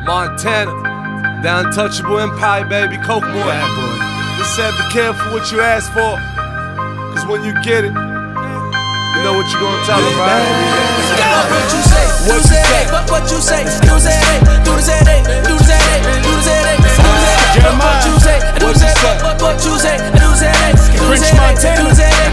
Montana, the untouchable empire, baby, Coke boy. Bad boy. They said be careful what you ask for, cause when you get it, you know what you gonna tell them, right? What you say? What you say? What you say? Do the say, do the say, do the say, do the say, what you say? What you say? What you say? Do the say, French Montana.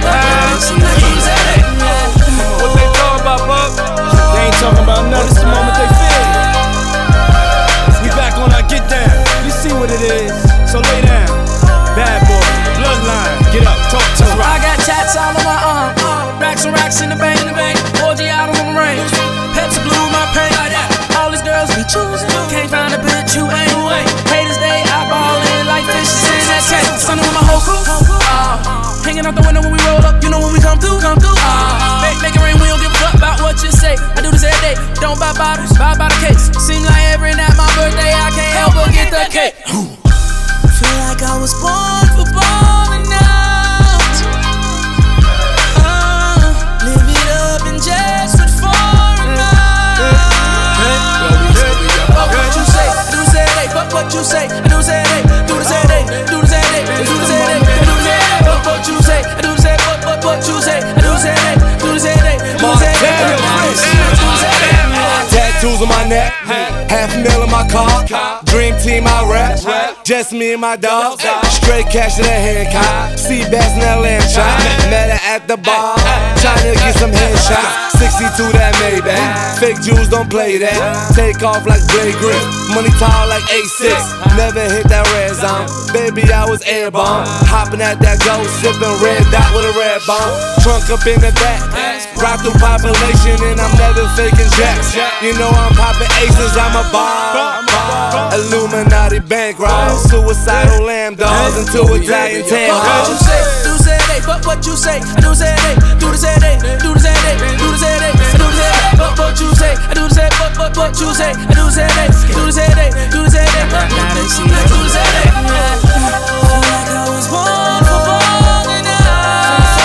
What they talking about, bub? They ain't talking about nothing. It's the moment they feel it. We back on our get down. You see what it is, so lay down. Bad boy, bloodline, get up, talk to us. I got tats all on my arm, racks and racks in the bank, orgy out on the range, Pepsi Blue my paint. All these girls be choosing, can't find a bitch who ain't. Haters they eyeballing like fishes in that tank. Sunning with my whole crew, hanging out the window when we roll up. You know when we come through. Make it rain, we don't give a fuck about what you say. I do this every day, don't buy bottles, buy by the case. Seem like every night my birthday, I can't help but get the cake. Feel like I was born for balling out. Live it up and just with foreign What you say? Do the say day. What you say? Do the say day. Do the say day. Do the say day. Do the say day. Do the say day. What you say? Do the say. What you say? Do the say day. Do the say day. Do the say day. Tattoos on my neck, $500,000 in my car. Dream team I rap, just me and my dog. Straight cash in a Hancock, sea bass in that lamb chop. Met her at the bar, trying to get some headshots. 62 that Maybach, fake Jews don't play that. Take off like Blade Green, money tall like A6. Never hit that red zone, baby I was airborne. Hopping at that ghost, sipping red dot with a red bomb. Trunk up in the back, ride through population and I'm never faking jacks. You know I'm popping aces, I'm a bomb. Illuminati bankroll, suicidal lamb dogs into Italian tan What you hoes. say? Do the say day. What you say? Do the say day. Do the say day. Do the say day. Do the say day. Do the say day. What you say? Do the say. What you say? Do the say day. Do the say day. Do the say day. Now they see that. Do the say day. Feel like I was born for balling out.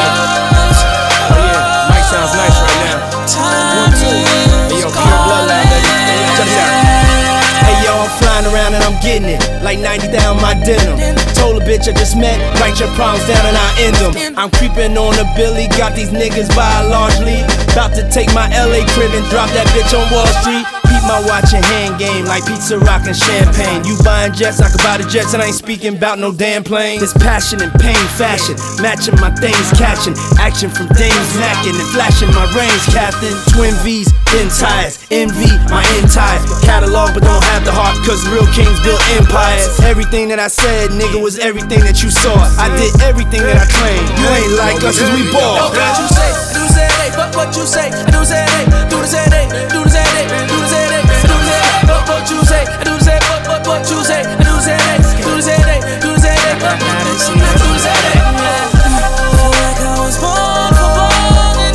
Oh yeah, mic sounds nice right now. 1, 2. Hey yo, pure bloodline, baby. Check this out. Hey yo, I'm flying around and I'm getting it, like 90 down my denim. Told a bitch I just met, write your problems down and I end them. I'm creeping on a Billy, got these niggas by a large lead. About to take my LA crib and drop that bitch on Wall Street. Keep my watch and hand game like pizza, rock, and champagne. You buying jets, I could buy the jets, and I ain't speaking about no damn plane. This passion and pain fashion, matching my things, catching action from dames, macking and flashing my range, Captain. Twin V's, thin tires, envy, my entire catalog, but don't have the heart, cause real kings build empires. Everything that I said, nigga, was everything that you saw. I did everything that I claimed. You ain't like us cause we ball. What you say? Do the say day. What you say? Do the say day. Do the say day. Do the say day. Do the say day. Do the say day. What you say? Do the say. What you say? Do the say day. Do the say day. Do the say day. Now they see that. Do the say day. Feel like I was born for balling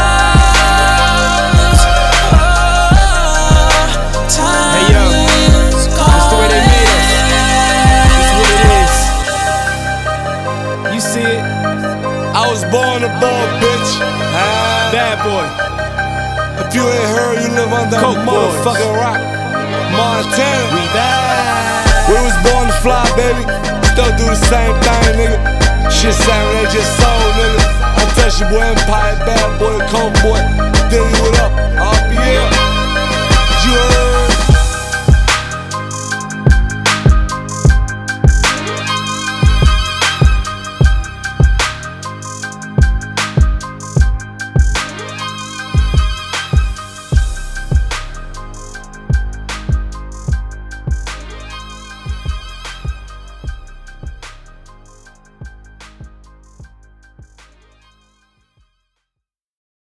out. Hey yo, that's the way they made us. That's what it is. You see it, I was born a ball, bitch. bad boy. If you ain't heard, you live under Coke a boys. motherfucking rock. Montana, We back. we was born to fly, baby. Still do the same thing, nigga. Shit sound they just sold, nigga. Untouchable empire, bad boy, Coke boy. Dig what up, RPL. You heard?